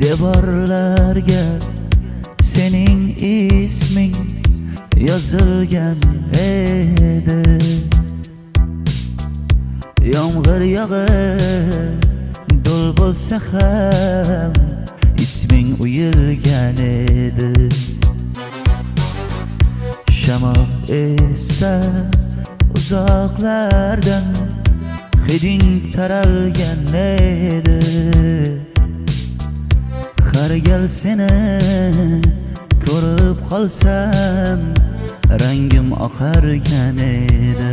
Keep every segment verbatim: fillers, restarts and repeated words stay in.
Devorlarga sening isming yozilgan edi. Yomg'ir yog'ib do'l bo'lsa ham isming uyilgan edi. Shamol esa uzoqlardan hiding taralgan edi. Har gal seni ko'rib qolsam rangim oqargan edi.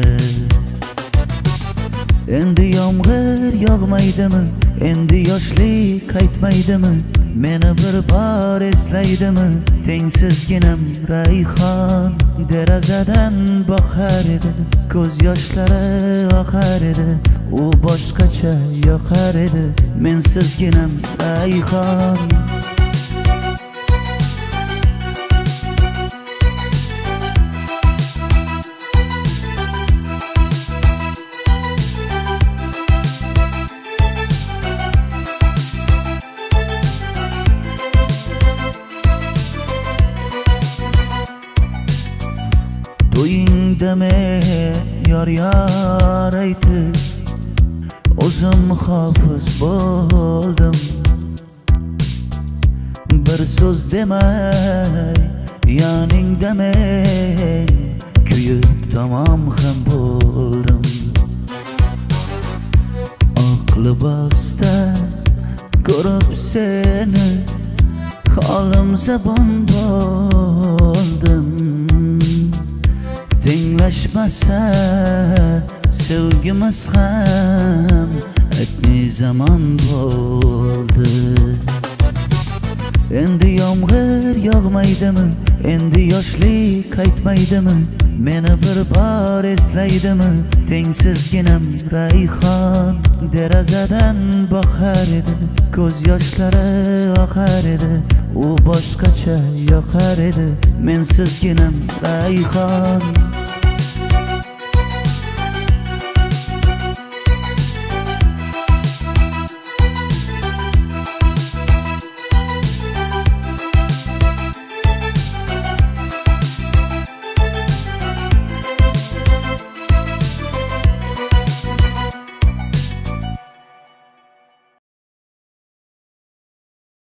Endi yomg'ir yog'maydimi, endi yoshlik qaytmaydimi, meni bir bor eslaydimi? Tengsizginam rayhon derazadan boqar edi, ko'z yoshlari oqar edi, u boshqacha yoqar edi. Mensizginam rayhon to'yingdami yor yor aytib o'zim hofiz bo'ldim. Bir so'z demay yoningda men kuyib tamom ham bo'ldim. Oq libosda ko'rib seni holim zabon bo'ldim. Tenglashmasa sevgimiz ham aytni zamon bo'ldi. Endi yomg'ir yog'maydimi, endi yoshlik qaytmaydimi, meni bir bor eslaydimi? Tengsizginam rayhon derazadan boqar edi, ko'z yoshlari oqar edi, u boshqacha yoqar edi. Mensizginam rayhon